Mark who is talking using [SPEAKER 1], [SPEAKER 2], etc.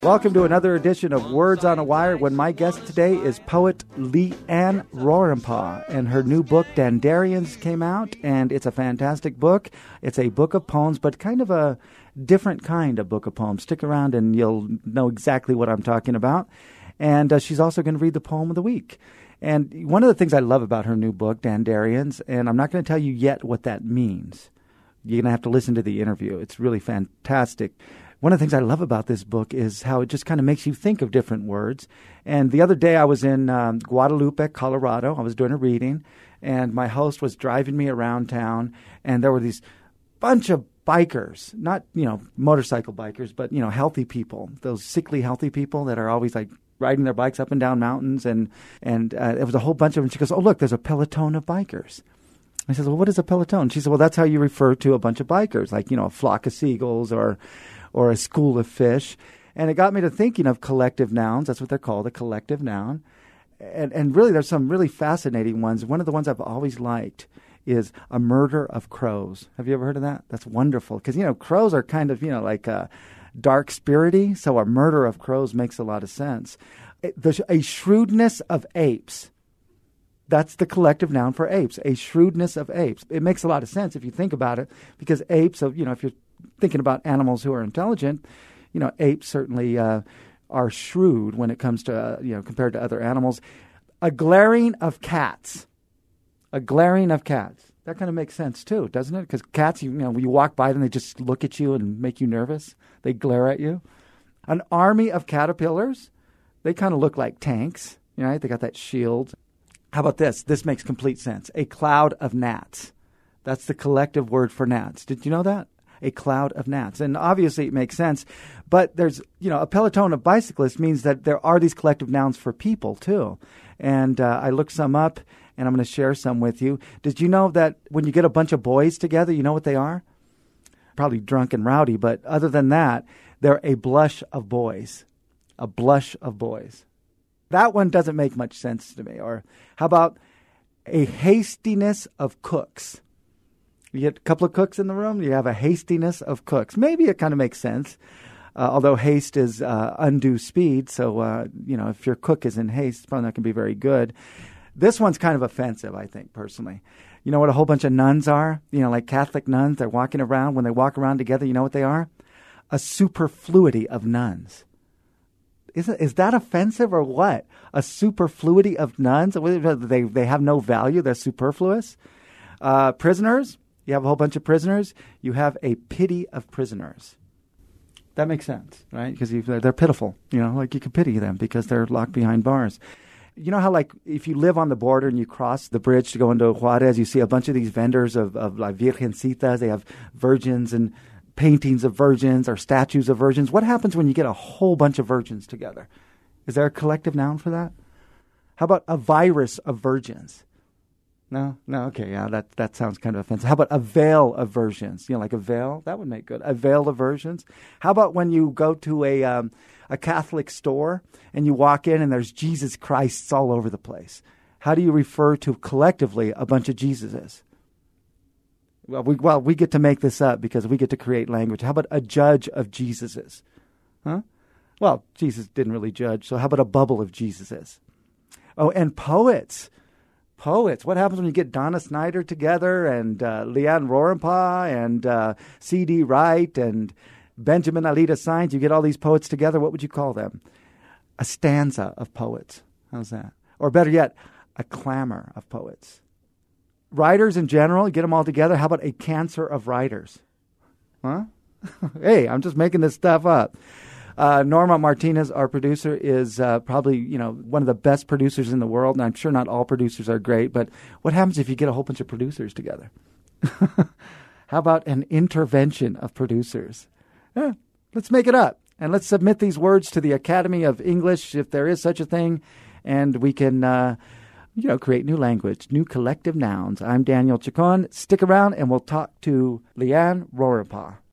[SPEAKER 1] Welcome to another edition of Words on a Wire, when my guest today is poet Leanne Rorimpah, and her new book, Dandarians, came out, and it's a fantastic book. It's a book of poems, but kind of a different kind of book of poems. Stick around and you'll know exactly what I'm talking about. And she's also going to read the poem of the week. And one of the things I love about her new book, Dandarians, and I'm not going to tell you yet what that means. You're going to have to listen to the interview. It's really fantastic. One of the things I love about this book is how it just kind of makes you think of different words. And the other day I was in Guadalupe, Colorado. I was doing a reading, and my host was driving me around town, and there were these bunch of bikers, not, motorcycle bikers, but, healthy people, those sickly healthy people that are always like riding their bikes up and down mountains. And it was a whole bunch of them. She goes, "Oh, look, there's a peloton of bikers." I said, "Well, what is a peloton?" She said, "Well, that's how you refer to a bunch of bikers, like, a flock of seagulls or a school of fish." And it got me to thinking of collective nouns. That's what they're called, a collective noun. And really, there's some really fascinating ones. One of the ones I've always liked is a murder of crows. Have you ever heard of that? That's wonderful. Because, crows are kind of, like dark-spirity. So a murder of crows makes a lot of sense. A shrewdness of apes. That's the collective noun for apes, a shrewdness of apes. It makes a lot of sense if you think about it, because apes, if you're thinking about animals who are intelligent, apes certainly are shrewd when it comes to, compared to other animals. A glaring of cats. A glaring of cats. That kind of makes sense too, doesn't it? Because cats, when you walk by them, they just look at you and make you nervous. They glare at you. An army of caterpillars. They kind of look like tanks. They got that shield. How about this? This makes complete sense. A cloud of gnats. That's the collective word for gnats. Did you know that? A cloud of gnats. And obviously it makes sense. But there's, a peloton of bicyclists means that there are these collective nouns for people too. And I looked some up, and I'm going to share some with you. Did you know that when you get a bunch of boys together, you know what they are? Probably drunk and rowdy, but other than that, they're a blush of boys. A blush of boys. That one doesn't make much sense to me. Or how about a hastiness of cooks? You get a couple of cooks in the room, you have a hastiness of cooks. Maybe it kind of makes sense, although haste is undue speed. So, if your cook is in haste, it's probably not going to be very good. This one's kind of offensive, I think, personally. You know what a whole bunch of nuns are? Like Catholic nuns, they're walking around. When they walk around together, you know what they are? A superfluity of nuns. Is that offensive or what? A superfluity of nuns? They have no value. They're superfluous. Prisoners. You have a whole bunch of prisoners. You have a pity of prisoners. That makes sense, right? Because they're pitiful. You can pity them because they're locked behind bars. You know how, if you live on the border and you cross the bridge to go into Juarez, you see a bunch of these vendors of like Virgencitas. They have virgins and paintings of virgins or statues of virgins. What happens when you get a whole bunch of virgins together? Is there a collective noun for that? How about a virus of virgins? No, okay, yeah, that sounds kind of offensive. How about a veil of virgins? Like a veil? That would make good. A veil of virgins. How about when you go to a Catholic store and you walk in and there's Jesus Christs all over the place? How do you refer to collectively a bunch of Jesuses? Well, we get to make this up because we get to create language. How about a judge of Jesuses? Huh? Well, Jesus didn't really judge, so how about a bubble of Jesuses? Oh, and poets. Poets. What happens when you get Donna Snyder together and Leanne Rorimpah and C.D. Wright and Benjamin Alida Sainz? You get all these poets together. What would you call them? A stanza of poets. How's that? Or better yet, a clamor of poets. Writers in general, get them all together. How about a cancer of writers? Huh? Hey, I'm just making this stuff up. Norma Martinez, our producer, is probably, one of the best producers in the world. And I'm sure not all producers are great, but what happens if you get a whole bunch of producers together? How about an intervention of producers? Let's make it up. And let's submit these words to the Academy of English, if there is such a thing, and we can create new language, new collective nouns. I'm Daniel Chacon. Stick around and we'll talk to Leanne Rorimpah.